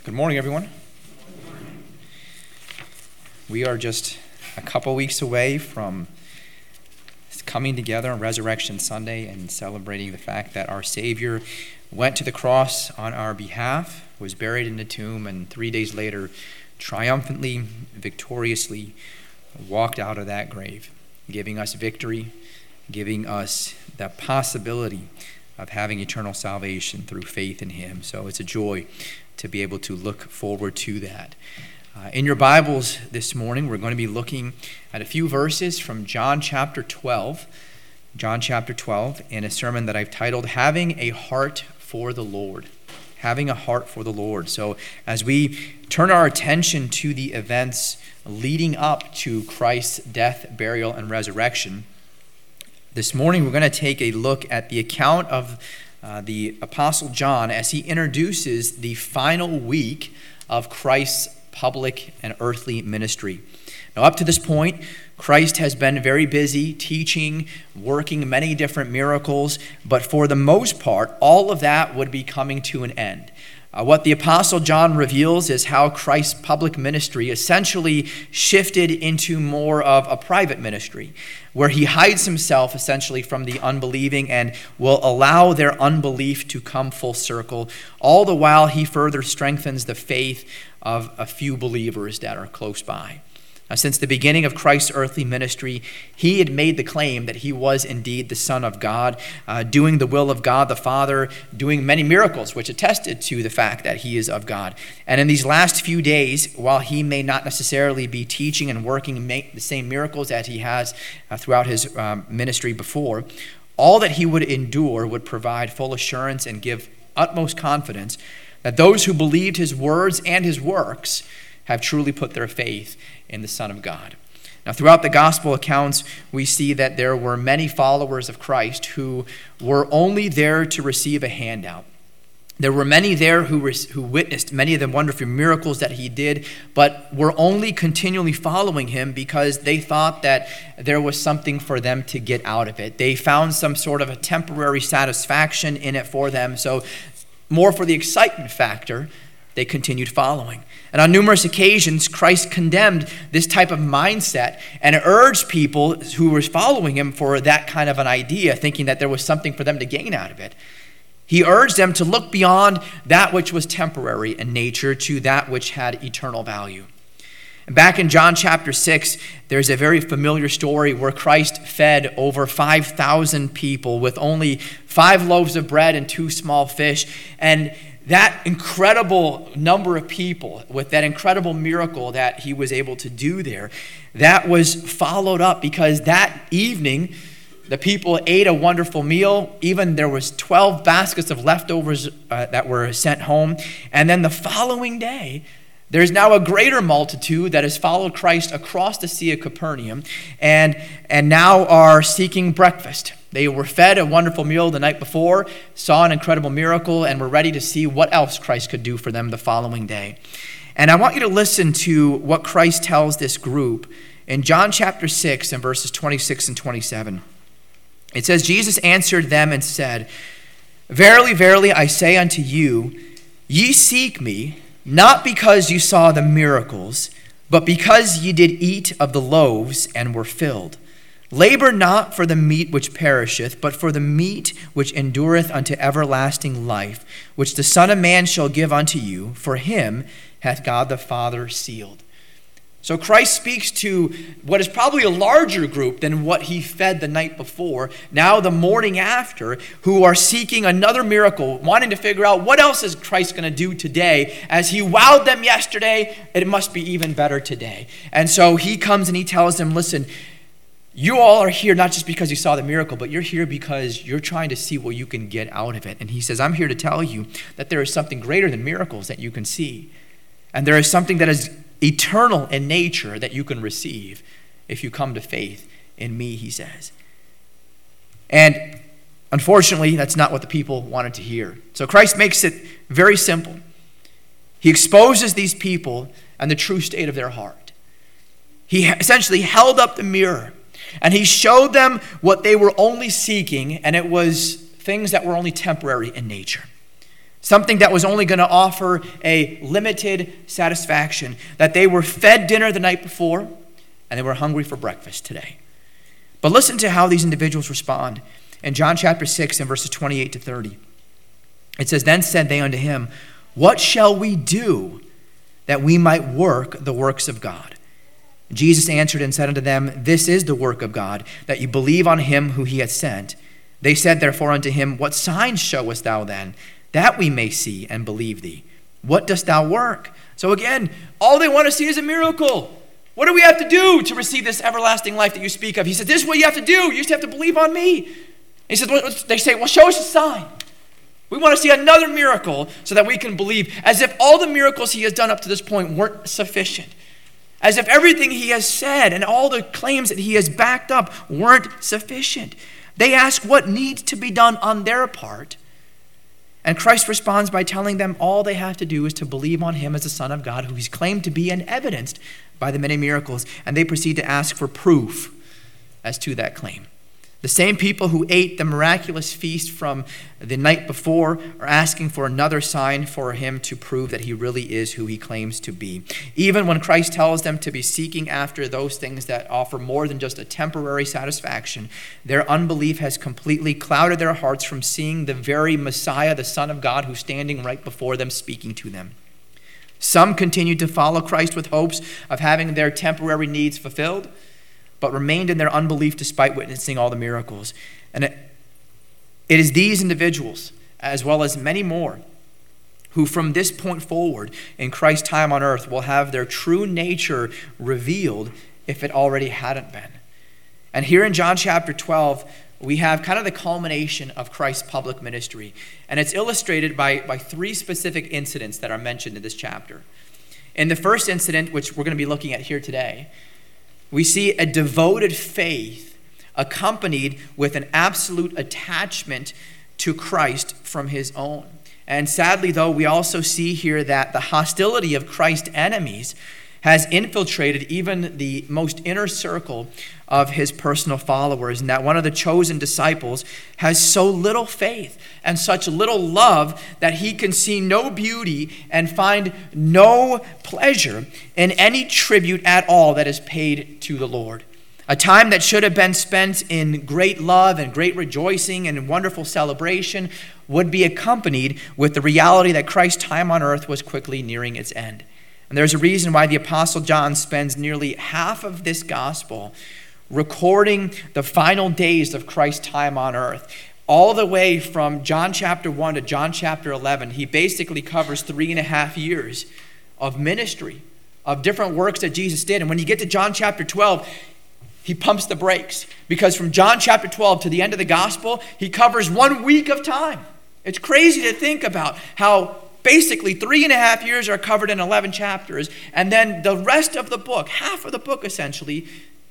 Good morning, everyone. We are just a couple weeks away from coming together on Resurrection Sunday and celebrating the fact that our Savior went to the cross on our behalf, was buried in the tomb, and 3 days later, triumphantly, victoriously walked out of that grave, giving us victory, giving us the possibility of having eternal salvation through faith in Him. So it's a joy to be able to look forward to that. In your Bibles this morning, we're going to be looking at a few verses from John chapter 12. John chapter 12, in a sermon that I've titled, Having a Heart for the Lord. Having a Heart for the Lord. So as we turn our attention to the events leading up to Christ's death, burial, and resurrection, this morning we're going to take a look at the account of the Apostle John as he introduces the final week of Christ's public and earthly ministry. Now, up to this point, Christ has been very busy teaching, working many different miracles, but for the most part, all of that would be coming to an end. What the Apostle John reveals is how Christ's public ministry essentially shifted into more of a private ministry, where he hides himself essentially from the unbelieving and will allow their unbelief to come full circle, all the while he further strengthens the faith of a few believers that are close by. Since the beginning of Christ's earthly ministry, he had made the claim that he was indeed the Son of God, doing the will of God the Father, doing many miracles which attested to the fact that he is of God. And in these last few days, while he may not necessarily be teaching and working the same miracles that he has throughout his ministry before, all that he would endure would provide full assurance and give utmost confidence that those who believed his words and his works have truly put their faith in the Son of God. Now, throughout the gospel accounts, we see that there were many followers of Christ who were only there to receive a handout. There were many there who witnessed many of the wonderful miracles that he did, but were only continually following him because they thought that there was something for them to get out of it. They found some sort of a temporary satisfaction in it for them, so more for the excitement factor, they continued following. And on numerous occasions, Christ condemned this type of mindset and urged people who were following him for that kind of an idea, thinking that there was something for them to gain out of it. He urged them to look beyond that which was temporary in nature to that which had eternal value. And back in John chapter 6, there's a very familiar story where Christ fed over 5,000 people with only 5 loaves of bread and 2 small fish. And that incredible number of people, with that incredible miracle that he was able to do there, that was followed up because that evening, the people ate a wonderful meal. Even there was 12 baskets of leftovers that were sent home. And then the following day, there's now a greater multitude that has followed Christ across the Sea of Capernaum and now are seeking breakfast. They were fed a wonderful meal the night before, saw an incredible miracle, and were ready to see what else Christ could do for them the following day. And I want you to listen to what Christ tells this group in John chapter 6 and verses 26 and 27. It says, Jesus answered them and said, Verily, verily, I say unto you, ye seek me, not because you saw the miracles, but because ye did eat of the loaves and were filled. Labor not for the meat which perisheth, but for the meat which endureth unto everlasting life, which the Son of Man shall give unto you, for him hath God the Father sealed. So Christ speaks to what is probably a larger group than what he fed the night before, now the morning after, who are seeking another miracle, wanting to figure out what else is Christ going to do today. As he wowed them yesterday, it must be even better today. And so he comes and he tells them, listen, you all are here not just because you saw the miracle, but you're here because you're trying to see what you can get out of it. And he says, I'm here to tell you that there is something greater than miracles that you can see. And there is something that is eternal in nature that you can receive if you come to faith in me, he says. And unfortunately, that's not what the people wanted to hear. So Christ makes it very simple. He exposes these people and the true state of their heart. He essentially held up the mirror and he showed them what they were only seeking, and it was things that were only temporary in nature. something that was only going to offer a limited satisfaction, that they were fed dinner the night before and they were hungry for breakfast today. But listen to how these individuals respond. In John chapter 6 and verses 28 to 30, it says, "Then said they unto him, What shall we do that we might work the works of God? Jesus answered and said unto them, This is the work of God, that you believe on him who he hath sent. They said therefore unto him, What signs showest thou then, that we may see and believe thee? What dost thou work?" So again, all they want to see is a miracle. What do we have to do to receive this everlasting life that you speak of? He said, this is what you have to do. You just have to believe on me. He said, they say, well, show us a sign. We want to see another miracle so that we can believe, as if all the miracles he has done up to this point weren't sufficient. As if everything he has said and all the claims that he has backed up weren't sufficient. They ask what needs to be done on their part. And Christ responds by telling them all they have to do is to believe on him as the Son of God, who he's claimed to be and evidenced by the many miracles. And they proceed to ask for proof as to that claim. The same people who ate the miraculous feast from the night before are asking for another sign for him to prove that he really is who he claims to be. Even when Christ tells them to be seeking after those things that offer more than just a temporary satisfaction, their unbelief has completely clouded their hearts from seeing the very Messiah, the Son of God, who's standing right before them, speaking to them. Some continued to follow Christ with hopes of having their temporary needs fulfilled, but remained in their unbelief despite witnessing all the miracles. And it is these individuals, as well as many more, who from this point forward in Christ's time on earth will have their true nature revealed if it already hadn't been. And here in John chapter 12, we have kind of the culmination of Christ's public ministry. And it's illustrated by three specific incidents that are mentioned in this chapter. In the first incident, which we're going to be looking at here today, we see a devoted faith accompanied with an absolute attachment to Christ from his own. And sadly, though, we also see here that the hostility of Christ's enemies has infiltrated even the most inner circle of his personal followers, and that one of the chosen disciples has so little faith and such little love that he can see no beauty and find no pleasure in any tribute at all that is paid to the Lord. A time that should have been spent in great love and great rejoicing and wonderful celebration would be accompanied with the reality that Christ's time on earth was quickly nearing its end. And there's a reason why the Apostle John spends nearly half of this gospel recording the final days of Christ's time on earth. All the way from John chapter 1 to John chapter 11, he basically covers 3.5 years of ministry, of different works that Jesus did. And when you get to John chapter 12, he pumps the brakes, because from John chapter 12 to the end of the gospel, he covers 1 week of time. It's crazy to think about how basically 3.5 years are covered in 11 chapters, and then the rest of the book, half of the book essentially,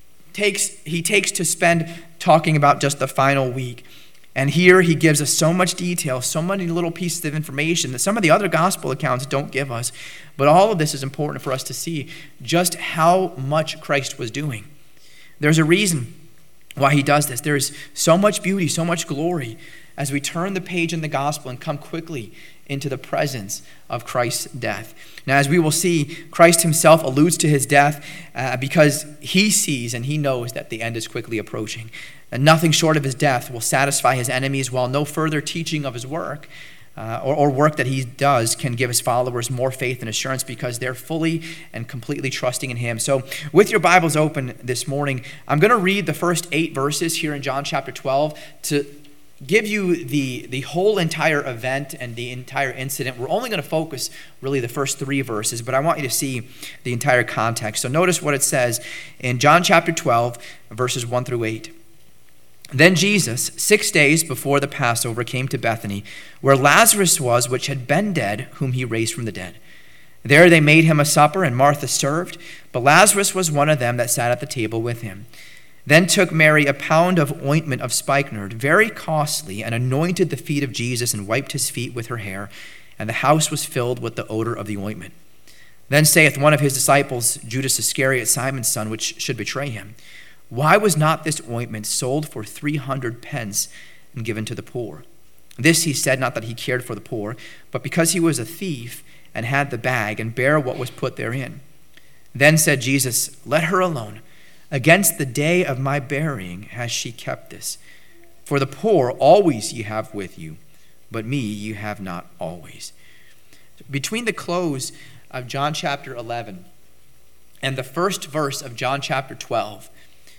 he takes to spend talking about just the final week. And here he gives us so much detail, so many little pieces of information that some of the other gospel accounts don't give us. But all of this is important for us to see just how much Christ was doing. There's a reason why he does this. There's so much beauty, so much glory as we turn the page in the gospel and come quickly into the presence of Christ's death. Now, as we will see, Christ himself alludes to his death because he sees and he knows that the end is quickly approaching. And nothing short of his death will satisfy his enemies, while no further teaching of his work or work that he does can give his followers more faith and assurance, because they're fully and completely trusting in him. So with your Bibles open this morning, I'm going to read the first 8 verses here in John chapter 12 to give you the whole entire event and the entire incident. We're only going to focus really the first 3 verses, but I want you to see the entire context. So notice what it says in John chapter 12, verses 1 through 8. Then Jesus, 6 days before the Passover, came to Bethany, where Lazarus was, which had been dead, whom he raised from the dead. There they made him a supper, and Martha served, but Lazarus was one of them that sat at the table with him. Then took Mary a pound of ointment of spikenard, very costly, and anointed the feet of Jesus, and wiped his feet with her hair, and the house was filled with the odor of the ointment. Then saith one of his disciples, Judas Iscariot, Simon's son, which should betray him, Why was not this ointment sold for 300 pence and given to the poor? This he said, not that he cared for the poor, but because he was a thief and had the bag and bare what was put therein. Then said Jesus, let her alone. Against the day of my burying has she kept this. For the poor always ye have with you, but me you have not always. Between the close of John chapter 11 and the first verse of John chapter 12,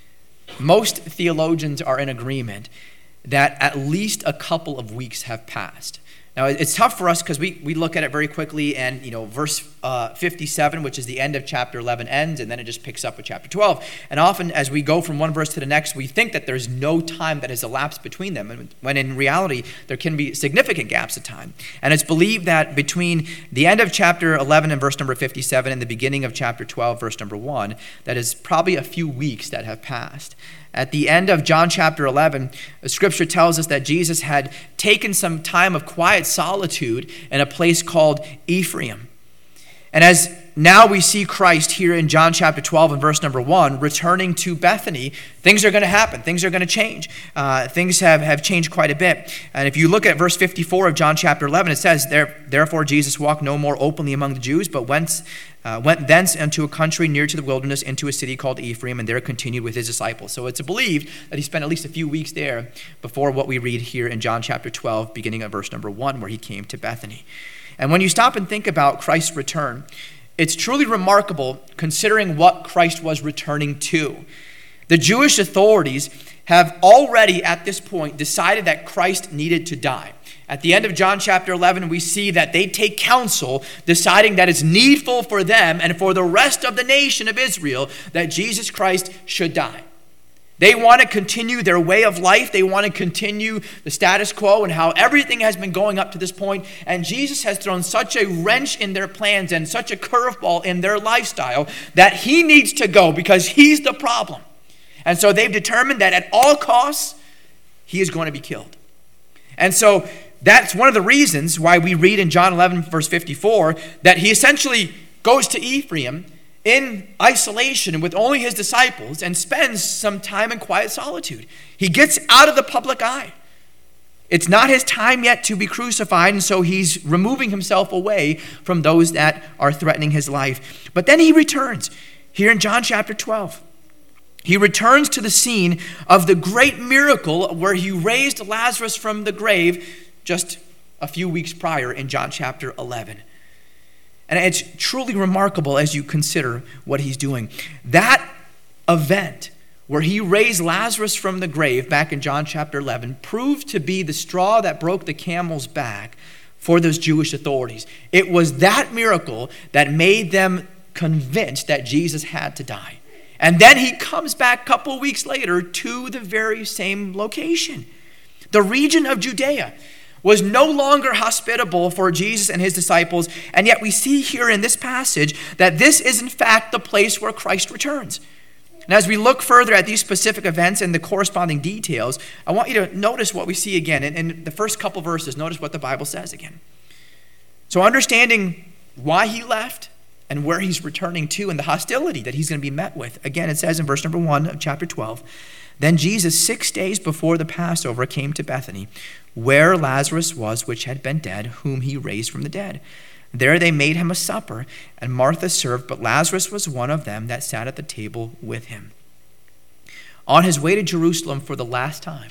most theologians are in agreement that at least a couple of weeks have passed. Now, it's tough for us because we look at it very quickly, and verse 57, which is the end of chapter 11, ends, and then it just picks up with chapter 12. And often, as we go from one verse to the next, we think that there's no time that has elapsed between them, when in reality, there can be significant gaps of time. And it's believed that between the end of chapter 11 and verse number 57 and the beginning of chapter 12, verse number 1, that is probably a few weeks that have passed. At the end of John chapter 11, Scripture tells us that Jesus had taken some time of quiet solitude in a place called Ephraim. And as now we see Christ here in John chapter 12 and verse number 1 returning to Bethany, things are going to happen. Things are going to change. Things have changed quite a bit. And if you look at verse 54 of John chapter 11, it says, Therefore Jesus walked no more openly among the Jews, but went thence into a country near to the wilderness, into a city called Ephraim, and there continued with his disciples. So it's believed that he spent at least a few weeks there before what we read here in John chapter 12, beginning at verse number 1, where he came to Bethany. And when you stop and think about Christ's return, it's truly remarkable considering what Christ was returning to. The Jewish authorities have already at this point decided that Christ needed to die. At the end of John chapter 11, we see that they take counsel, deciding that it's needful for them and for the rest of the nation of Israel that Jesus Christ should die. They want to continue their way of life. They want to continue the status quo and how everything has been going up to this point. And Jesus has thrown such a wrench in their plans and such a curveball in their lifestyle that he needs to go because he's the problem. And so they've determined that at all costs, he is going to be killed. And so that's one of the reasons why we read in John 11, verse 54, that he essentially goes to Ephraim in isolation with only his disciples and spends some time in quiet solitude. He gets out of the public eye. It's not his time yet to be crucified, and so he's removing himself away from those that are threatening his life. But then he returns here in John chapter 12. He returns to the scene of the great miracle where he raised Lazarus from the grave just a few weeks prior in John chapter 11. And it's truly remarkable as you consider what he's doing. That event where he raised Lazarus from the grave back in John chapter 11 proved to be the straw that broke the camel's back for those Jewish authorities. It was that miracle that made them convinced that Jesus had to die. And then he comes back a couple of weeks later to the very same location. The region of Judea was no longer hospitable for Jesus and his disciples, and yet we see here in this passage that this is in fact the place where Christ returns. And as we look further at these specific events and the corresponding details, I want you to notice what we see again. In the first couple verses, notice what the Bible says again. So understanding why he left and where he's returning to and the hostility that he's going to be met with. Again, it says in verse number 1 of chapter 12, Then Jesus 6 days before the Passover came to Bethany, where Lazarus was, which had been dead, whom he raised from the dead. There they made him a supper, and Martha served, but Lazarus was one of them that sat at the table with him. On his way to Jerusalem for the last time,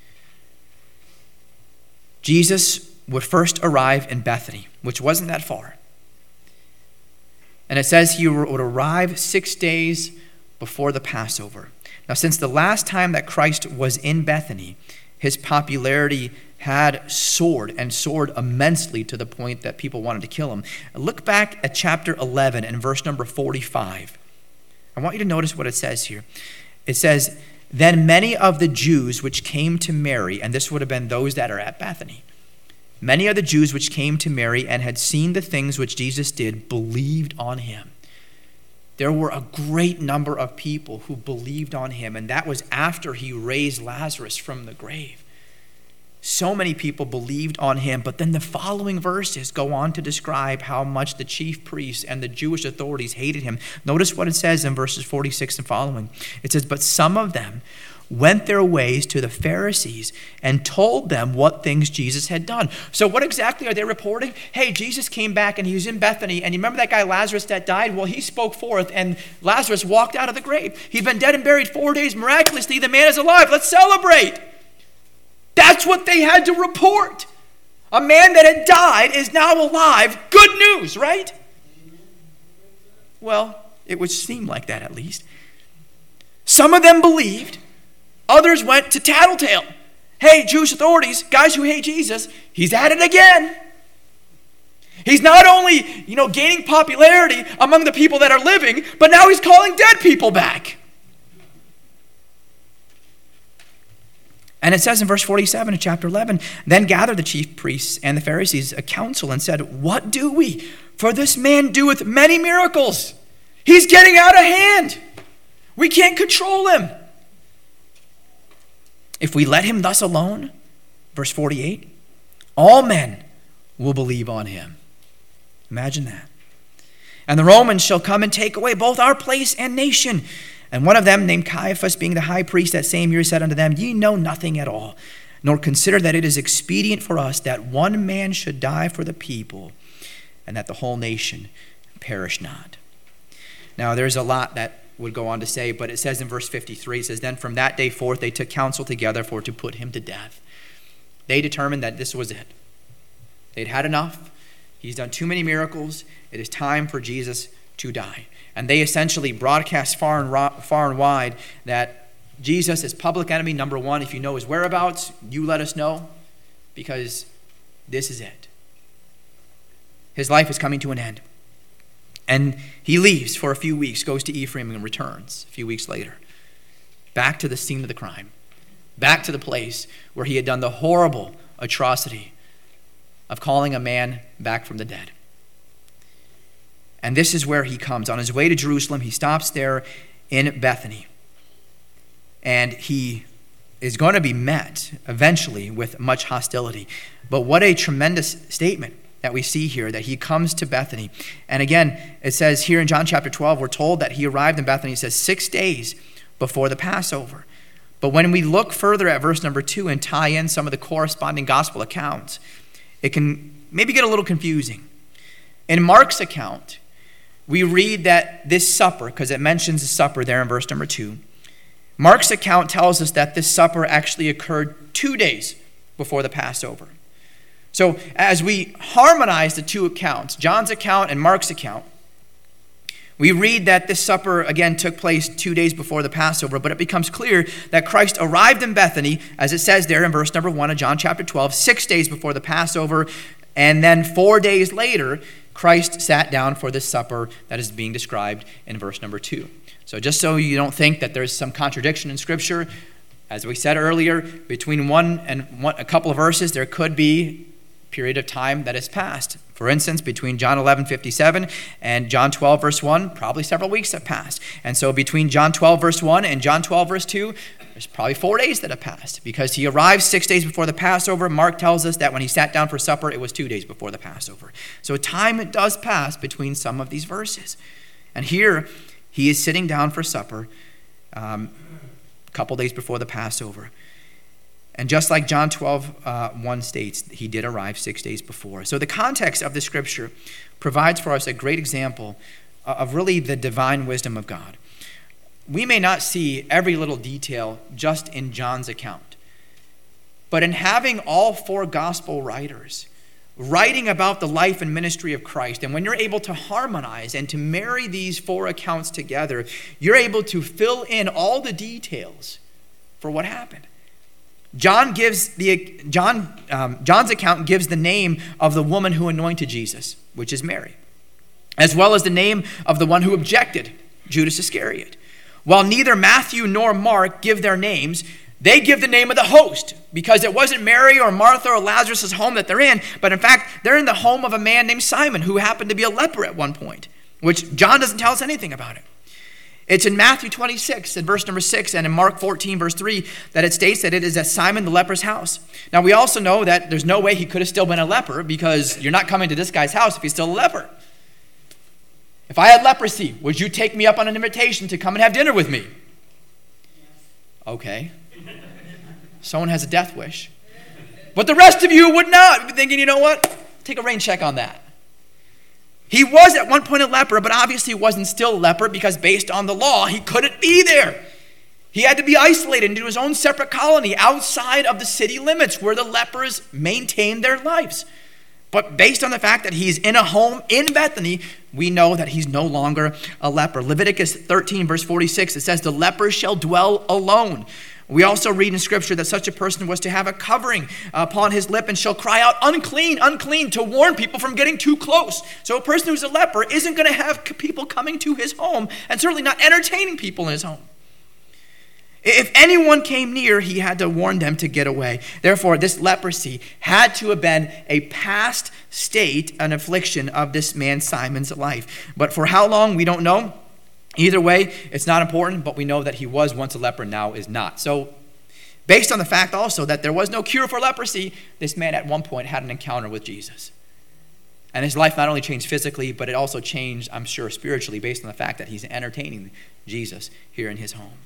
Jesus would first arrive in Bethany, which wasn't that far. And it says he would arrive 6 days before the Passover. Now, since the last time that Christ was in Bethany, his popularity had soared and soared immensely to the point that people wanted to kill him. Look back at chapter 11 and verse number 45. I want you to notice what it says here. It says, Then many of the Jews which came to Mary, and this would have been those that are at Bethany, many of the Jews which came to Mary and had seen the things which Jesus did, believed on him. There were a great number of people who believed on him, and that was after he raised Lazarus from the grave. So many people believed on him, but then the following verses go on to describe how much the chief priests and the Jewish authorities hated him. Notice what it says in verses 46 and following. It says, "But some of them went their ways to the Pharisees and told them what things Jesus had done." So what exactly are they reporting? Hey, Jesus came back and he was in Bethany, and you remember that guy Lazarus that died? Well, he spoke forth and Lazarus walked out of the grave. He'd been dead and buried 4 days. Miraculously, the man is alive. Let's celebrate. That's what they had to report. A man that had died is now alive. Good news, right? Well, it would seem like that at least. Some of them believed. Others went to tattletale. Hey, Jewish authorities, guys who hate Jesus, he's at it again. He's not only, gaining popularity among the people that are living, but now he's calling dead people back. And it says in verse 47 of chapter 11, "Then gathered the chief priests and the Pharisees a council and said, 'What do we? For this man doeth many miracles. He's getting out of hand. We can't control him. If we let him thus alone,'" verse 48, "all men will believe on him." Imagine that. "And the Romans shall come and take away both our place and nation. And one of them, named Caiaphas, being the high priest that same year, said unto them, Ye know nothing at all, nor consider that it is expedient for us that one man should die for the people, and that the whole nation perish not." Now, there's a lot that would go on to say, but it says in verse 53, it says, "Then from that day forth they took counsel together for to put him to death." They determined that this was it. They'd had enough. He's done too many miracles. It is time for Jesus to die. And they essentially broadcast far and wide that Jesus is public enemy number one. If you know his whereabouts, you let us know, because this is it. His life is coming to an end. And he leaves for a few weeks, goes to Ephraim, and returns a few weeks later, back to the scene of the crime, back to the place where he had done the horrible atrocity of calling a man back from the dead. And this is where he comes. On his way to Jerusalem, he stops there in Bethany. And he is going to be met eventually with much hostility. But what a tremendous statement that we see here, that he comes to Bethany. And again, it says here in John chapter 12, we're told that he arrived in Bethany, it says 6 days before the Passover. But when we look further at verse number 2 and tie in some of the corresponding gospel accounts, it can maybe get a little confusing. In Mark's account, we read that this supper, because it mentions the supper there in verse number 2, Mark's account tells us that this supper actually occurred 2 days before the Passover. So as we harmonize the two accounts, John's account and Mark's account, we read that this supper, again, took place 2 days before the Passover, but it becomes clear that Christ arrived in Bethany, as it says there in verse number 1 of John chapter 12, 6 days before the Passover, and then 4 days later, Christ sat down for this supper that is being described in verse number 2. So just so you don't think that there's some contradiction in Scripture, as we said earlier, between a couple of verses, there could be a period of time that has passed. For instance, between John 11:57 and John 12 verse 1, probably several weeks have passed. And so between John 12 verse 1 and John 12 verse 2, there's probably 4 days that have passed, because he arrived 6 days before the Passover. Mark tells us that when he sat down for supper, it was 2 days before the Passover. So time does pass between some of these verses. And here, he is sitting down for supper a couple days before the Passover. And just like John 12:1 states, he did arrive 6 days before. So the context of the scripture provides for us a great example of really the divine wisdom of God. We may not see every little detail just in John's account, but in having all four gospel writers writing about the life and ministry of Christ, and when you're able to harmonize and to marry these four accounts together, you're able to fill in all the details for what happened. John's account gives the name of the woman who anointed Jesus, which is Mary, as well as the name of the one who objected, Judas Iscariot. While neither Matthew nor Mark give their names, they give the name of the host, because it wasn't Mary or Martha or Lazarus' home that they're in, but in fact, they're in the home of a man named Simon, who happened to be a leper at one point, which John doesn't tell us anything about it. It's in Matthew 26 and verse number 6 and in Mark 14 verse 3 that it states that it is at Simon the leper's house. Now we also know that there's no way he could have still been a leper, because you're not coming to this guy's house if he's still a leper. If I had leprosy, would you take me up on an invitation to come and have dinner with me? Okay. Someone has a death wish. But the rest of you would not. You'd be thinking, you know what? Take a rain check on that. He was at one point a leper, but obviously he wasn't still a leper, because based on the law, he couldn't be there. He had to be isolated into his own separate colony outside of the city limits where the lepers maintained their lives. But based on the fact that he's in a home in Bethany, we know that he's no longer a leper. Leviticus 13 verse 46, it says, the leper shall dwell alone. We also read in Scripture that such a person was to have a covering upon his lip and shall cry out, unclean, unclean, to warn people from getting too close. So a person who's a leper isn't going to have people coming to his home, and certainly not entertaining people in his home. If anyone came near, he had to warn them to get away. Therefore, this leprosy had to have been a past state, an affliction of this man Simon's life. But for how long, we don't know. Either way, it's not important, but we know that he was once a leper, now is not. So, based on the fact also that there was no cure for leprosy, this man at one point had an encounter with Jesus. And his life not only changed physically, but it also changed, I'm sure, spiritually, based on the fact that he's entertaining Jesus here in his home.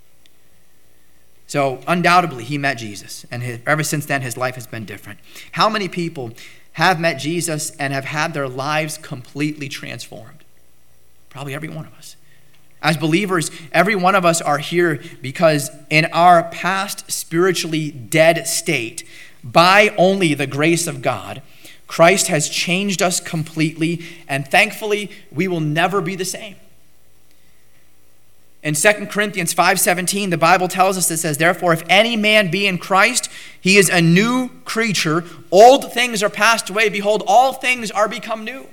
So, undoubtedly, he met Jesus, and ever since then, his life has been different. How many people have met Jesus and have had their lives completely transformed? Probably every one of us. As believers, every one of us are here because in our past spiritually dead state, by only the grace of God, Christ has changed us completely, and thankfully, we will never be the same. In 2 Corinthians 5:17, the Bible tells us, it says, therefore, if any man be in Christ, he is a new creature. Old things are passed away. Behold, all things are become new.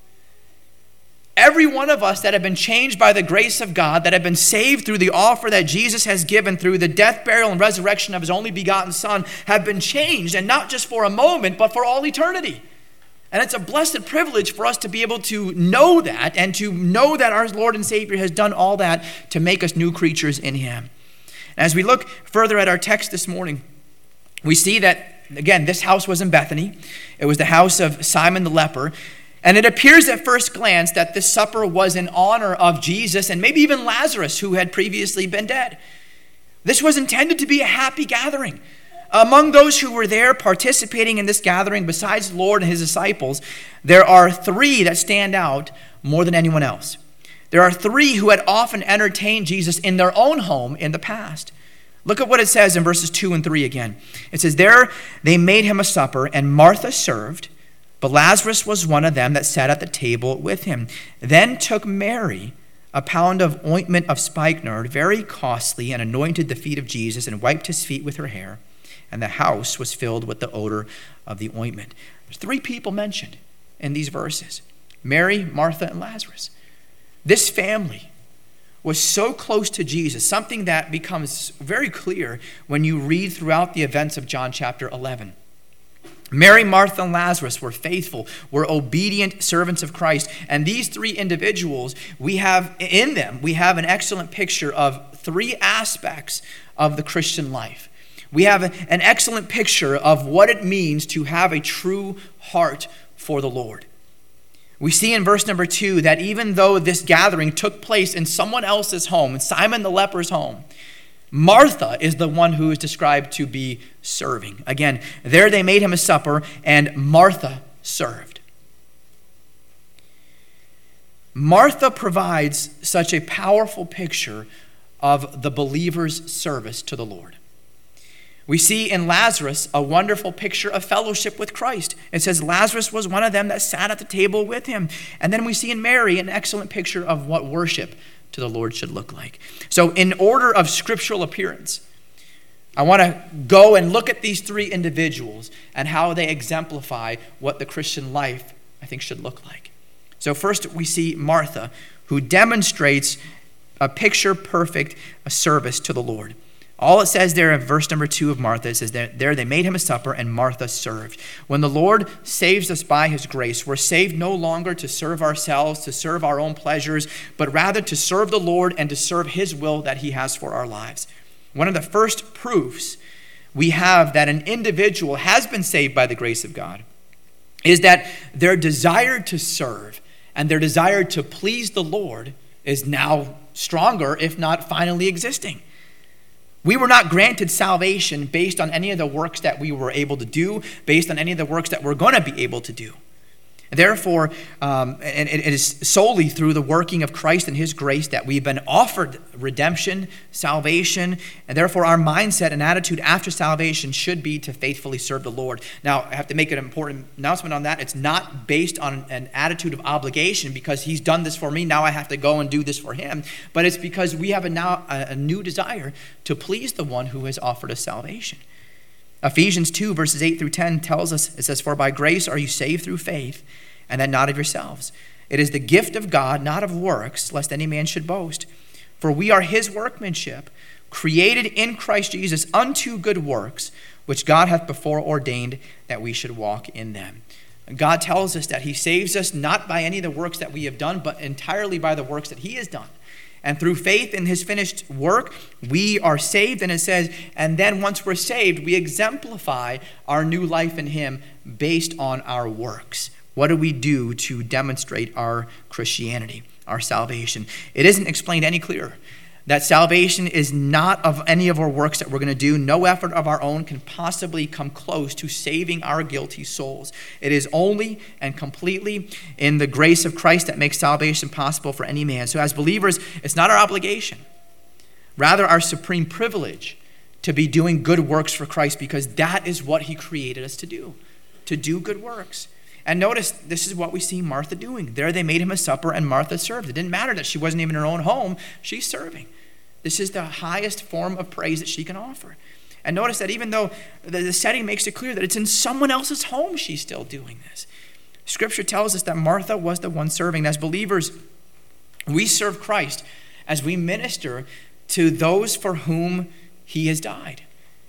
Every one of us that have been changed by the grace of God, that have been saved through the offer that Jesus has given through the death, burial, and resurrection of his only begotten Son, have been changed, and not just for a moment, but for all eternity. And it's a blessed privilege for us to be able to know that, and to know that our Lord and Savior has done all that to make us new creatures in him. As we look further at our text this morning, we see that, again, this house was in Bethany. It was the house of Simon the leper. And it appears at first glance that this supper was in honor of Jesus and maybe even Lazarus, who had previously been dead. This was intended to be a happy gathering. Among those who were there participating in this gathering, besides the Lord and his disciples, there are three that stand out more than anyone else. There are three who had often entertained Jesus in their own home in the past. Look at what it says in verses 2 and 3 again. It says, there they made him a supper, and Martha served, but Lazarus was one of them that sat at the table with him. Then took Mary a pound of ointment of spikenard, very costly, and anointed the feet of Jesus, and wiped his feet with her hair. And the house was filled with the odor of the ointment. There's three people mentioned in these verses: Mary, Martha, and Lazarus. This family was so close to Jesus, something that becomes very clear when you read throughout the events of John chapter 11. Mary, Martha, and Lazarus were faithful, were obedient servants of Christ. And these three individuals, we have an excellent picture of three aspects of the Christian life. We have an excellent picture of what it means to have a true heart for the Lord. We see in verse number 2 that even though this gathering took place in someone else's home, in Simon the leper's home, Martha is the one who is described to be serving. Again, there they made him a supper, and Martha served. Martha provides such a powerful picture of the believer's service to the Lord. We see in Lazarus a wonderful picture of fellowship with Christ. It says Lazarus was one of them that sat at the table with him. And then we see in Mary an excellent picture of what worship to the Lord should look like. So in order of scriptural appearance, I want to go and look at these three individuals and how they exemplify what the Christian life, I think, should look like. So first we see Martha, who demonstrates a picture-perfect service to the Lord. All it says there in verse number 2 of Martha, it says that there they made him a supper and Martha served. When the Lord saves us by his grace, we're saved no longer to serve ourselves, to serve our own pleasures, but rather to serve the Lord and to serve his will that he has for our lives. One of the first proofs we have that an individual has been saved by the grace of God is that their desire to serve and their desire to please the Lord is now stronger, if not finally existing. We were not granted salvation based on any of the works that we were able to do, based on any of the works that we're going to be able to do. Therefore, and it is solely through the working of Christ and his grace that we've been offered redemption, salvation, and therefore our mindset and attitude after salvation should be to faithfully serve the Lord. Now, I have to make an important announcement on that. It's not based on an attitude of obligation because he's done this for me, now I have to go and do this for him, but it's because we have a new desire to please the one who has offered us salvation. Ephesians 2 verses 8 through 10 tells us, it says, "For by grace are you saved through faith, and that not of yourselves. It is the gift of God, not of works, lest any man should boast. For we are his workmanship, created in Christ Jesus unto good works, which God hath before ordained that we should walk in them." God tells us that he saves us not by any of the works that we have done, but entirely by the works that he has done. And through faith in his finished work, we are saved. And it says, and then once we're saved, we exemplify our new life in him based on our works. What do we do to demonstrate our Christianity, our salvation? It isn't explained any clearer. That salvation is not of any of our works that we're going to do. No effort of our own can possibly come close to saving our guilty souls. It is only and completely in the grace of Christ that makes salvation possible for any man. So as believers, it's not our obligation, rather our supreme privilege to be doing good works for Christ, because that is what he created us to do good works. And notice, this is what we see Martha doing. There they made him a supper and Martha served. It didn't matter that she wasn't even in her own home. She's serving. This is the highest form of praise that she can offer. And notice that even though the setting makes it clear that it's in someone else's home, she's still doing this. Scripture tells us that Martha was the one serving. As believers, we serve Christ as we minister to those for whom he has died.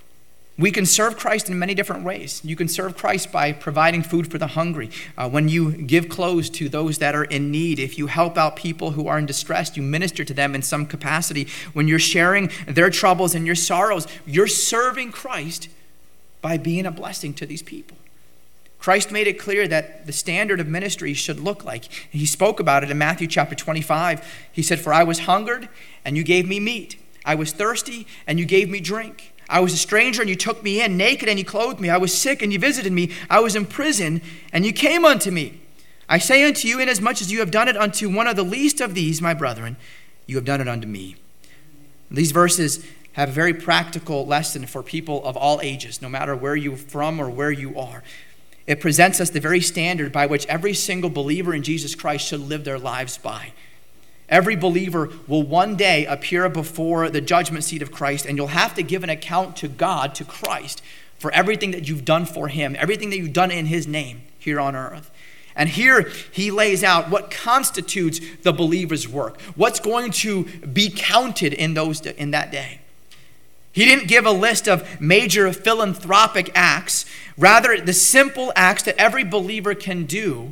We can serve Christ in many different ways. You can serve Christ by providing food for the hungry. When you give clothes to those that are in need, if you help out people who are in distress, you minister to them in some capacity. When you're sharing their troubles and your sorrows, you're serving Christ by being a blessing to these people. Christ made it clear that the standard of ministry should look like. He spoke about it in Matthew chapter 25. He said, "For I was hungered, and you gave me meat. I was thirsty, and you gave me drink. I was a stranger, and you took me in. Naked, and you clothed me. I was sick, and you visited me. I was in prison, and you came unto me. I say unto you, inasmuch as you have done it unto one of the least of these, my brethren, you have done it unto me." These verses have a very practical lesson for people of all ages, no matter where you're from or where you are. It presents us the very standard by which every single believer in Jesus Christ should live their lives by. Every believer will one day appear before the judgment seat of Christ, and you'll have to give an account to God, to Christ, for everything that you've done for him, everything that you've done in his name here on earth. And here he lays out what constitutes the believer's work, what's going to be counted in that day. He didn't give a list of major philanthropic acts, rather the simple acts that every believer can do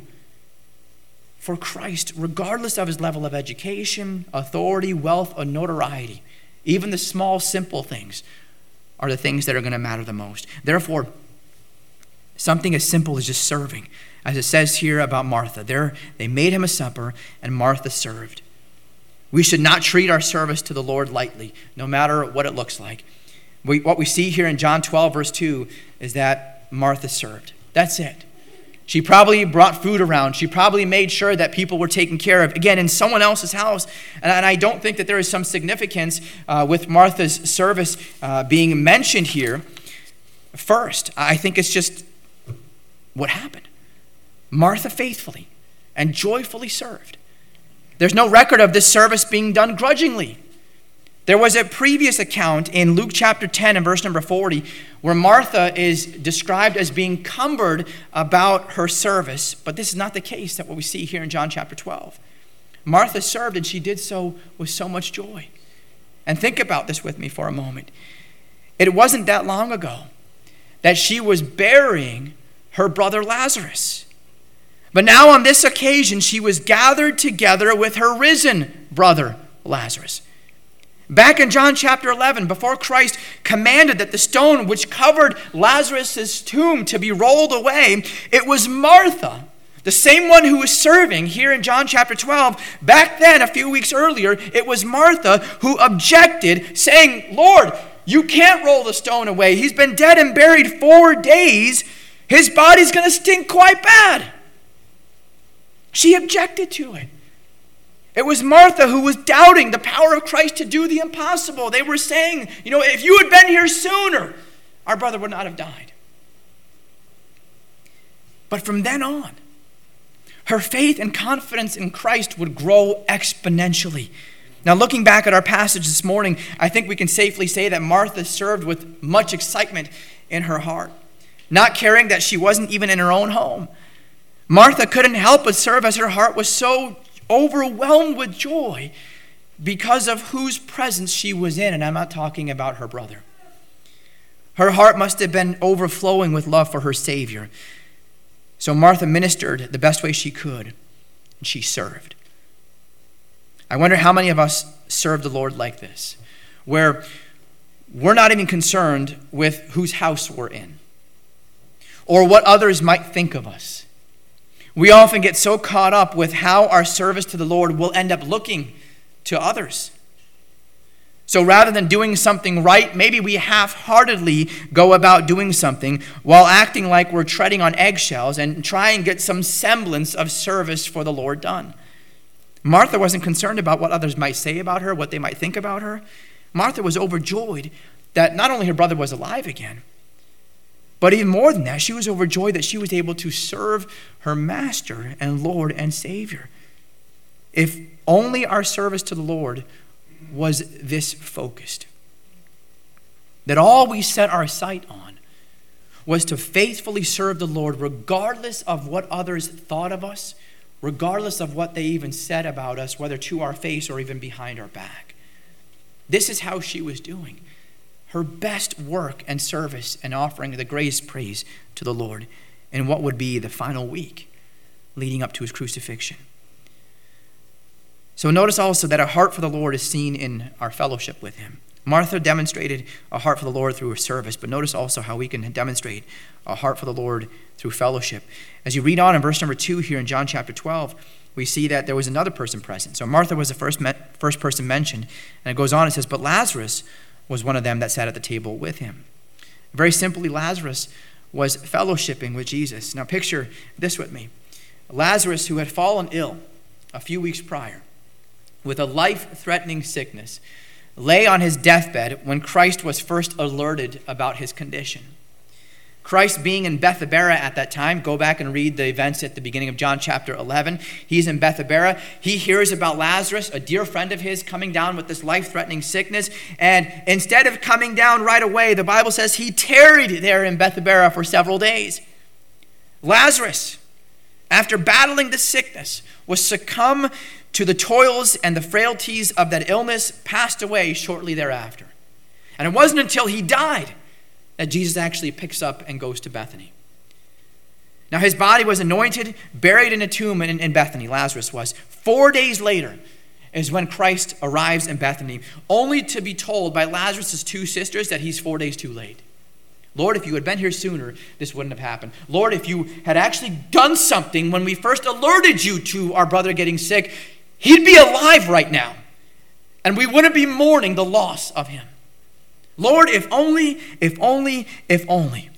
for Christ, regardless of his level of education, authority, wealth, or notoriety. Even the small, simple things are the things that are going to matter the most. Therefore, something as simple as just serving, as it says here about Martha. They made him a supper, and Martha served. We should not treat our service to the Lord lightly, no matter what it looks like. What we see here in John 12, verse 2, is that Martha served. That's it. She probably brought food around. She probably made sure that people were taken care of, again, in someone else's house. And I don't think that there is some significance with Martha's service being mentioned here first. I think it's just what happened. Martha faithfully and joyfully served. There's no record of this service being done grudgingly. There was a previous account in Luke chapter 10 and verse number 40 where Martha is described as being cumbered about her service, but this is not the case that what we see here in John chapter 12. Martha served, and she did so with so much joy. And think about this with me for a moment. It wasn't that long ago that she was burying her brother Lazarus. But now on this occasion, she was gathered together with her risen brother Lazarus. Back in John chapter 11, before Christ commanded that the stone which covered Lazarus' tomb to be rolled away, it was Martha, the same one who was serving here in John chapter 12. Back then, a few weeks earlier, it was Martha who objected, saying, Lord, you can't roll the stone away. He's been dead and buried 4 days. His body's going to stink quite bad. She objected to it. It was Martha who was doubting the power of Christ to do the impossible. They were saying, if you had been here sooner, our brother would not have died. But from then on, her faith and confidence in Christ would grow exponentially. Now, looking back at our passage this morning, I think we can safely say that Martha served with much excitement in her heart, not caring that she wasn't even in her own home. Martha couldn't help but serve as her heart was so overwhelmed with joy because of whose presence she was in, and I'm not talking about her brother. Her heart must have been overflowing with love for her Savior. So Martha ministered the best way she could, and she served. I wonder how many of us serve the Lord like this, where we're not even concerned with whose house we're in or what others might think of us. We often get so caught up with how our service to the Lord will end up looking to others. So rather than doing something right, maybe we half-heartedly go about doing something while acting like we're treading on eggshells and try and get some semblance of service for the Lord done. Martha wasn't concerned about what others might say about her, what they might think about her. Martha was overjoyed that not only her brother was alive again, but even more than that, she was overjoyed that she was able to serve her master and Lord and Savior. If only our service to the Lord was this focused, that all we set our sight on was to faithfully serve the Lord regardless of what others thought of us, regardless of what they even said about us, whether to our face or even behind our back. This is how she was doing her best work and service and offering the greatest praise to the Lord in what would be the final week leading up to his crucifixion. So notice also that a heart for the Lord is seen in our fellowship with him. Martha demonstrated a heart for the Lord through her service, but notice also how we can demonstrate a heart for the Lord through fellowship. As you read on in verse number 2 here in John chapter 12, we see that there was another person present. So Martha was the first person mentioned, and it goes on, it says, but Lazarus was one of them that sat at the table with him. Very simply, Lazarus was fellowshipping with Jesus. Now picture this with me. Lazarus, who had fallen ill a few weeks prior with a life-threatening sickness, lay on his deathbed when Christ was first alerted about his condition. Christ being in Bethabara at that time, go back and read the events at the beginning of John chapter 11. He's in Bethabara. He hears about Lazarus, a dear friend of his, coming down with this life-threatening sickness. And instead of coming down right away, the Bible says he tarried there in Bethabara for several days. Lazarus, after battling the sickness, was succumb to the toils and the frailties of that illness, passed away shortly thereafter. And it wasn't until he died that Jesus actually picks up and goes to Bethany. Now his body was anointed, buried in a tomb in Bethany, Lazarus was. 4 days later is when Christ arrives in Bethany, only to be told by Lazarus' 2 sisters that he's 4 days too late. Lord, if you had been here sooner, this wouldn't have happened. Lord, if you had actually done something when we first alerted you to our brother getting sick, he'd be alive right now, and we wouldn't be mourning the loss of him. Lord, if only, if only, if only.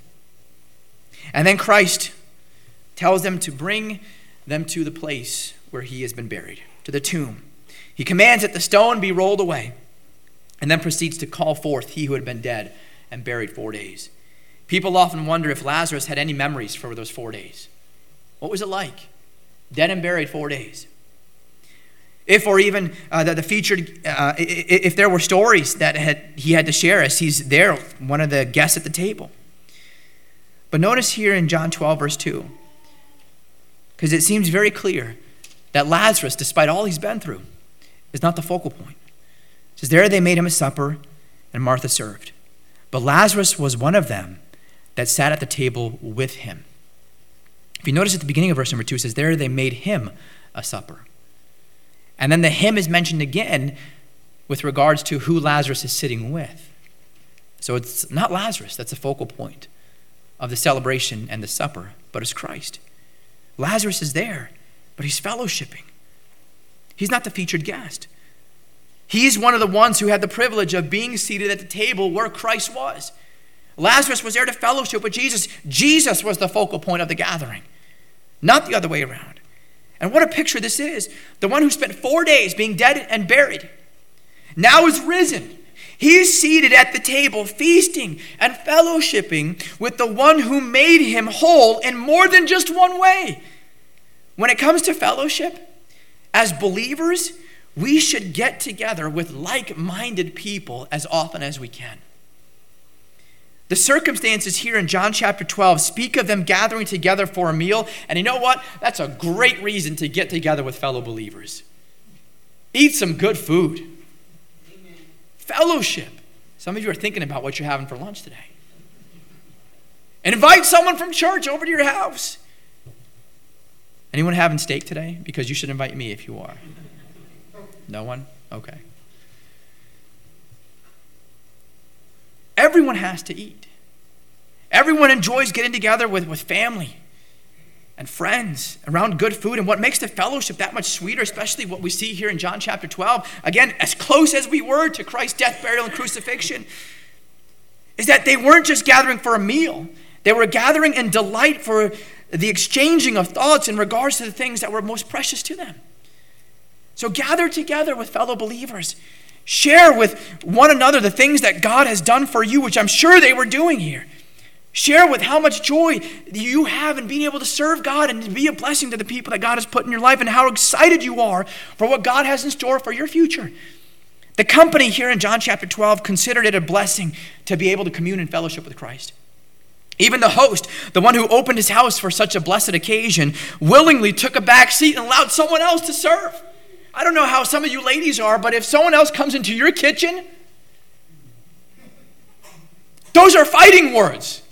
And then Christ tells them to bring them to the place where he has been buried, to the tomb. He commands that the stone be rolled away, and then proceeds to call forth he who had been dead and buried 4 days. People often wonder if Lazarus had any memories for those 4 days. What was it like? Dead and buried 4 days. If or even the featured, if there were stories that he had to share as he's there, one of the guests at the table. But notice here in John 12, verse 2, because it seems very clear that Lazarus, despite all he's been through, is not the focal point. It says, there they made him a supper, and Martha served. but Lazarus was one of them that sat at the table with him. If you notice at the beginning of verse number 2, it says, there they made him a supper. And then the him is mentioned again with regards to who Lazarus is sitting with. So it's not Lazarus that's the focal point of the celebration and the supper, but it's Christ. Lazarus is there, but he's fellowshipping. He's not the featured guest. He's one of the ones who had the privilege of being seated at the table where Christ was. Lazarus was there to fellowship with Jesus. Jesus was the focal point of the gathering, not the other way around. And what a picture this is. The one who spent 4 days being dead and buried now is risen. He's seated at the table, feasting and fellowshipping with the one who made him whole in more than just one way. When it comes to fellowship, as believers, we should get together with like-minded people as often as we can. The circumstances here in John chapter 12 speak of them gathering together for a meal. And you know what? That's a great reason to get together with fellow believers. Eat some good food. Amen. Fellowship. Some of you are thinking about what you're having for lunch today. And invite someone from church over to your house. Anyone having steak today? Because you should invite me if you are. No one? Okay. Everyone has to eat. Everyone enjoys getting together with family and friends around good food. And what makes the fellowship that much sweeter, especially what we see here in John chapter 12, again, as close as we were to Christ's death, burial, and crucifixion, is that they weren't just gathering for a meal. They were gathering in delight for the exchanging of thoughts in regards to the things that were most precious to them. So gather together with fellow believers. Share with one another the things that God has done for you, which I'm sure they were doing here. Share with how much joy you have in being able to serve God and to be a blessing to the people that God has put in your life, and how excited you are for what God has in store for your future. The company here in John chapter 12 considered it a blessing to be able to commune and fellowship with Christ. Even the host, the one who opened his house for such a blessed occasion, willingly took a back seat and allowed someone else to serve. I don't know how some of you ladies are, but if someone else comes into your kitchen, those are fighting words.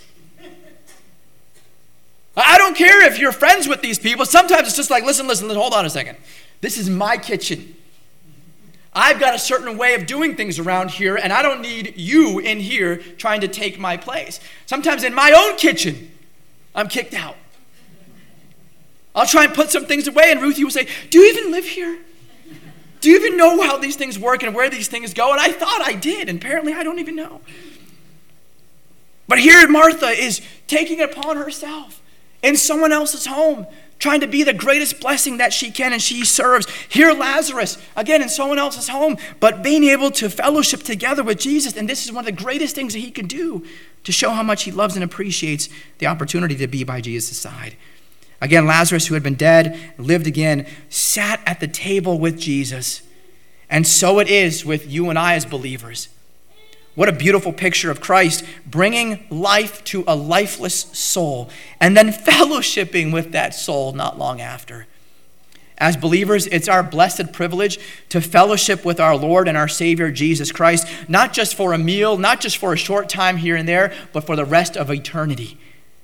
I don't care if you're friends with these people. Sometimes it's just like, listen, hold on a second. This is my kitchen. I've got a certain way of doing things around here, and I don't need you in here trying to take my place. Sometimes in my own kitchen, I'm kicked out. I'll try and put some things away, and Ruthie will say, do you even live here? Do you even know how these things work and where these things go? And I thought I did, and apparently I don't even know. But here Martha is taking it upon herself in someone else's home, trying to be the greatest blessing that she can, and she serves. Here Lazarus, again in someone else's home, but being able to fellowship together with Jesus. And this is one of the greatest things that he can do to show how much he loves and appreciates the opportunity to be by Jesus' side. Again, Lazarus, who had been dead, lived again, sat at the table with Jesus. And so it is with you and I as believers. What a beautiful picture of Christ bringing life to a lifeless soul and then fellowshipping with that soul not long after. As believers, it's our blessed privilege to fellowship with our Lord and our Savior, Jesus Christ, not just for a meal, not just for a short time here and there, but for the rest of eternity.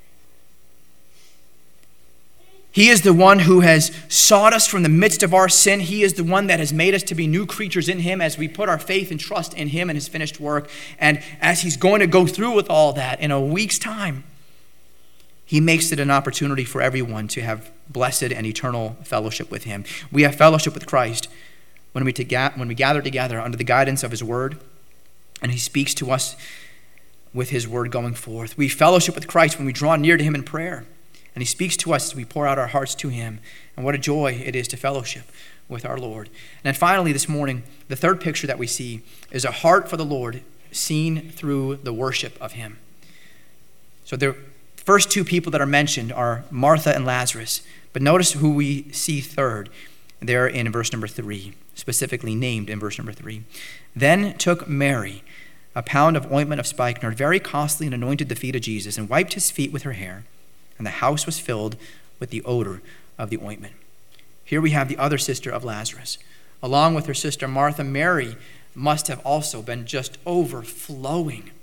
He is the one who has sought us from the midst of our sin. He is the one that has made us to be new creatures in him as we put our faith and trust in him and his finished work. And as he's going to go through with all that in a week's time, he makes it an opportunity for everyone to have blessed and eternal fellowship with him. We have fellowship with Christ when we gather together under the guidance of his word, and he speaks to us with his word going forth. We fellowship with Christ when we draw near to him in prayer. And he speaks to us as we pour out our hearts to him. And what a joy it is to fellowship with our Lord. And then finally this morning, the third picture that we see is a heart for the Lord seen through the worship of him. So the first two people that are mentioned are Martha and Lazarus. But notice who we see third there in verse number 3, specifically named in verse number 3. Then took Mary a pound of ointment of spikenard, very costly, and anointed the feet of Jesus, and wiped his feet with her hair. And the house was filled with the odor of the ointment. Here we have the other sister of Lazarus. Along with her sister Martha, Mary must have also been just overflowing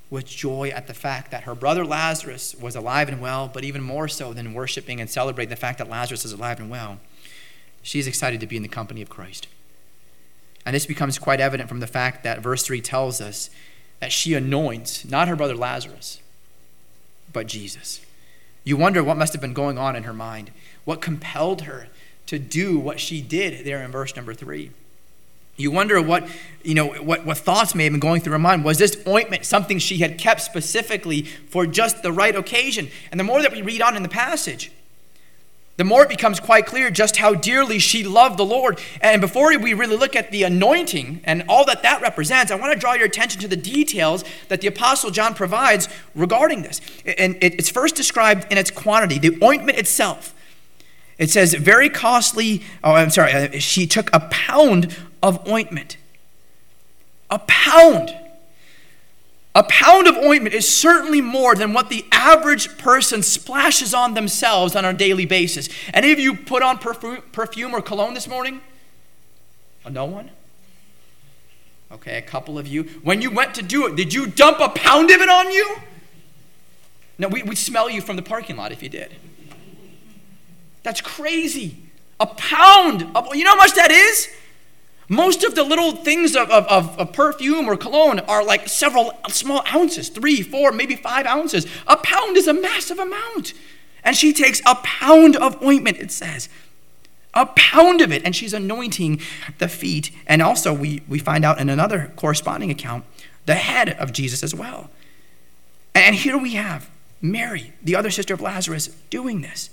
with joy at the fact that her brother Lazarus was alive and well, but even more so than worshiping and celebrating the fact that Lazarus is alive and well, she's excited to be in the company of Christ. And this becomes quite evident from the fact that verse 3 tells us that she anoints not her brother Lazarus, but Jesus. You wonder what must have been going on in her mind. What compelled her to do what she did there in verse number 3. You wonder what thoughts may have been going through her mind. Was this ointment something she had kept specifically for just the right occasion? And the more that we read on in the passage, the more it becomes quite clear just how dearly she loved the Lord. And before we really look at the anointing and all that represents, I want to draw your attention to the details that the Apostle John provides regarding this. And it's first described in its quantity, the ointment itself. It says, very costly, she took a pound of ointment. A pound. A pound of ointment is certainly more than what the average person splashes on themselves on a daily basis. Any of you put on perfume or cologne this morning? Oh, no one? Okay, a couple of you. When you went to do it, did you dump a pound of it on you? No, we'd smell you from the parking lot if you did. That's crazy. A pound. You know how much that is? Most of the little things of perfume or cologne are like several small ounces, 3, 4, maybe 5 ounces. A pound is a massive amount. And she takes a pound of ointment, it says. A pound of it. And she's anointing the feet. And also we find out in another corresponding account, the head of Jesus as well. And here we have Mary, the other sister of Lazarus, doing this.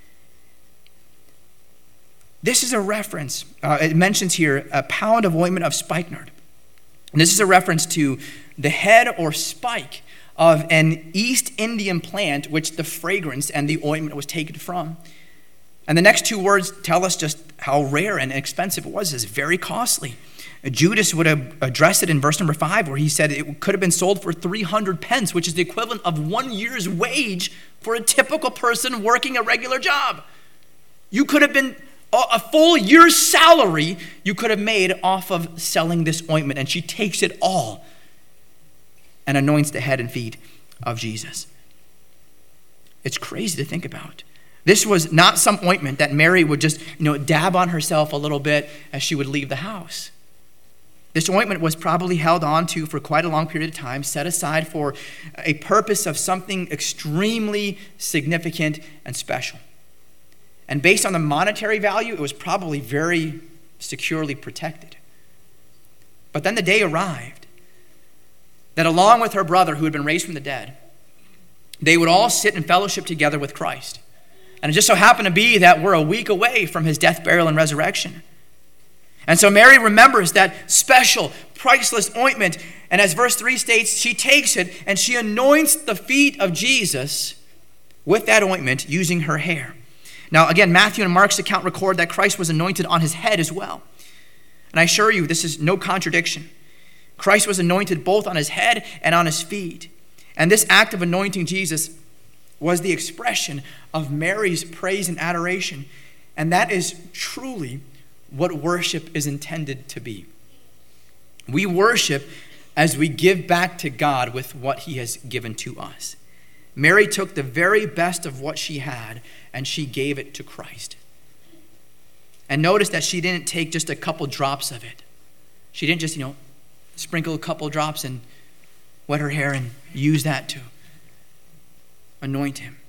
This is a reference, it mentions here a pound of ointment of spikenard. And this is a reference to the head or spike of an East Indian plant, which the fragrance and the ointment was taken from. And the next 2 words tell us just how rare and expensive it was. It's very costly. Judas would have addressed it in verse number 5, where he said it could have been sold for 300 pence, which is the equivalent of 1 year's wage for a typical person working a regular job. You could have been a full year's salary you could have made off of selling this ointment. And she takes it all and anoints the head and feet of Jesus. It's crazy to think about. This was not some ointment that Mary would just, dab on herself a little bit as she would leave the house. This ointment was probably held on to for quite a long period of time, set aside for a purpose of something extremely significant and special. And based on the monetary value, it was probably very securely protected. But then the day arrived that along with her brother who had been raised from the dead, they would all sit in fellowship together with Christ. And it just so happened to be that we're a week away from his death, burial, and resurrection. And so Mary remembers that special, priceless ointment. And as verse 3 states, she takes it and she anoints the feet of Jesus with that ointment using her hair. Now, again, Matthew and Mark's account record that Christ was anointed on his head as well. And I assure you, this is no contradiction. Christ was anointed both on his head and on his feet. And this act of anointing Jesus was the expression of Mary's praise and adoration. And that is truly what worship is intended to be. We worship as we give back to God with what he has given to us. Mary took the very best of what she had and she gave it to Christ. And notice that she didn't take just a couple drops of it. She didn't just, sprinkle a couple drops and wet her hair and use that to anoint him.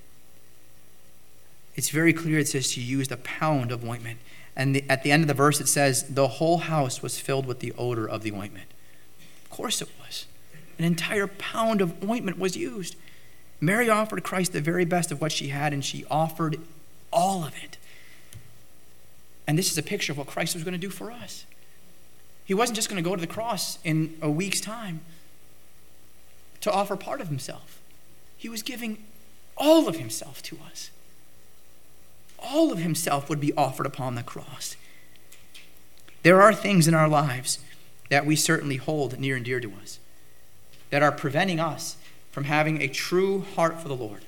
It's very clear it says she used a pound of ointment. And at the end of the verse it says, the whole house was filled with the odor of the ointment. Of course it was. An entire pound of ointment was used. Mary offered Christ the very best of what she had, and she offered all of it. And this is a picture of what Christ was going to do for us. He wasn't just going to go to the cross in a week's time to offer part of himself. He was giving all of himself to us. All of himself would be offered upon the cross. There are things in our lives that we certainly hold near and dear to us that are preventing us from having a true heart for the Lord.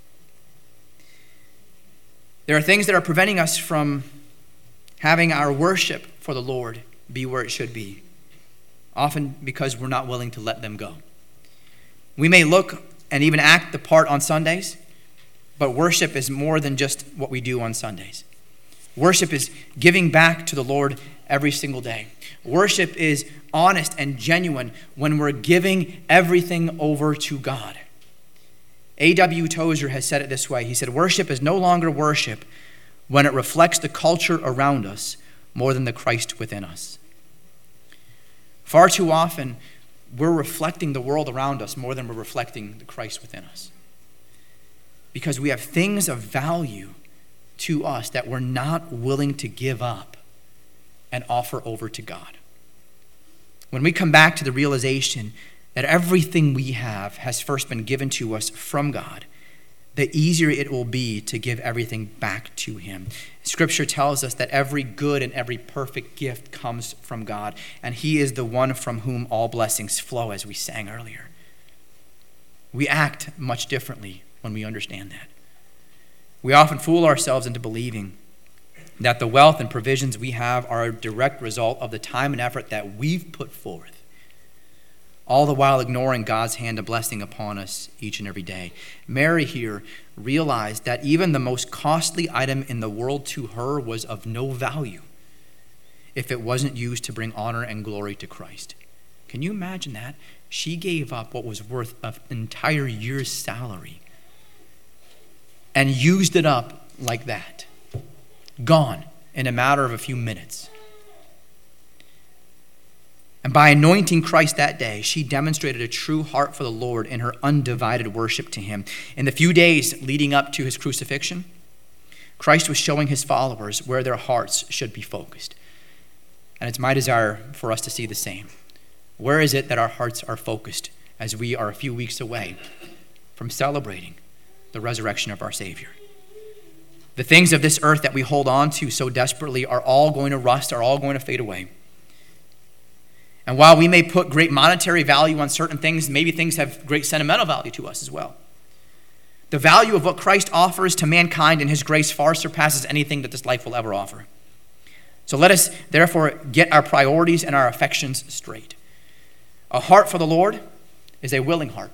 There are things that are preventing us from having our worship for the Lord be where it should be, often because we're not willing to let them go. We may look and even act the part on Sundays, but worship is more than just what we do on Sundays. Worship is giving back to the Lord every single day. Worship is honest and genuine when we're giving everything over to God. A.W. Tozer has said it this way. He said, worship is no longer worship when it reflects the culture around us more than the Christ within us. Far too often, we're reflecting the world around us more than we're reflecting the Christ within us. Because we have things of value to us that we're not willing to give up and offer over to God. When we come back to the realization that everything we have has first been given to us from God, the easier it will be to give everything back to him. Scripture tells us that every good and every perfect gift comes from God, and he is the one from whom all blessings flow, as we sang earlier. We act much differently when we understand that. We often fool ourselves into believing that the wealth and provisions we have are a direct result of the time and effort that we've put forth, all the while ignoring God's hand of blessing upon us each and every day. Mary here realized that even the most costly item in the world to her was of no value if it wasn't used to bring honor and glory to Christ. Can you imagine that? She gave up what was worth an entire year's salary and used it up like that. Gone in a matter of a few minutes. And by anointing Christ that day, she demonstrated a true heart for the Lord in her undivided worship to him. In the few days leading up to his crucifixion, Christ was showing his followers where their hearts should be focused. And it's my desire for us to see the same. Where is it that our hearts are focused as we are a few weeks away from celebrating the resurrection of our Savior? The things of this earth that we hold on to so desperately are all going to rust, are all going to fade away. And while we may put great monetary value on certain things, maybe things have great sentimental value to us as well. The value of what Christ offers to mankind in his grace far surpasses anything that this life will ever offer. So let us therefore get our priorities and our affections straight. A heart for the Lord is a willing heart.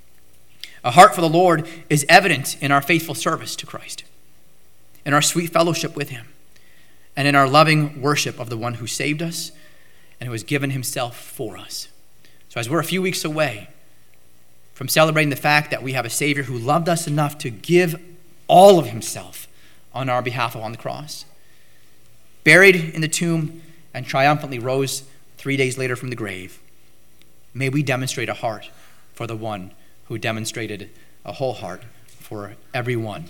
A heart for the Lord is evident in our faithful service to Christ, in our sweet fellowship with him, and in our loving worship of the one who saved us and who has given himself for us. So as we're a few weeks away from celebrating the fact that we have a Savior who loved us enough to give all of himself on our behalf on the cross, buried in the tomb and triumphantly rose 3 days later from the grave, may we demonstrate a heart for the one who demonstrated a whole heart for everyone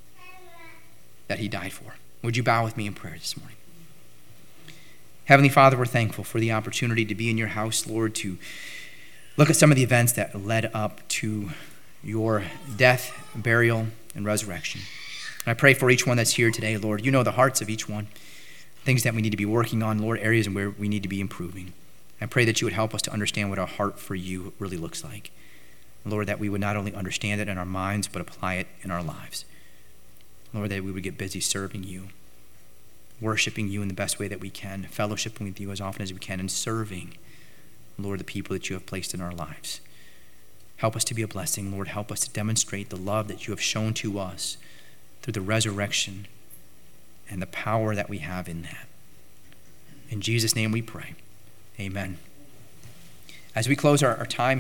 that he died for. Would you bow with me in prayer this morning? Heavenly Father, we're thankful for the opportunity to be in your house, Lord, to look at some of the events that led up to your death, burial, and resurrection. And I pray for each one that's here today, Lord. You know the hearts of each one, things that we need to be working on, Lord, areas where we need to be improving. I pray that you would help us to understand what our heart for you really looks like. Lord, that we would not only understand it in our minds, but apply it in our lives. Lord, that we would get busy serving you, worshiping you in the best way that we can, fellowshipping with you as often as we can, and serving, Lord, the people that you have placed in our lives. Help us to be a blessing, Lord. Help us to demonstrate the love that you have shown to us through the resurrection and the power that we have in that. In Jesus' name we pray. Amen. As we close our time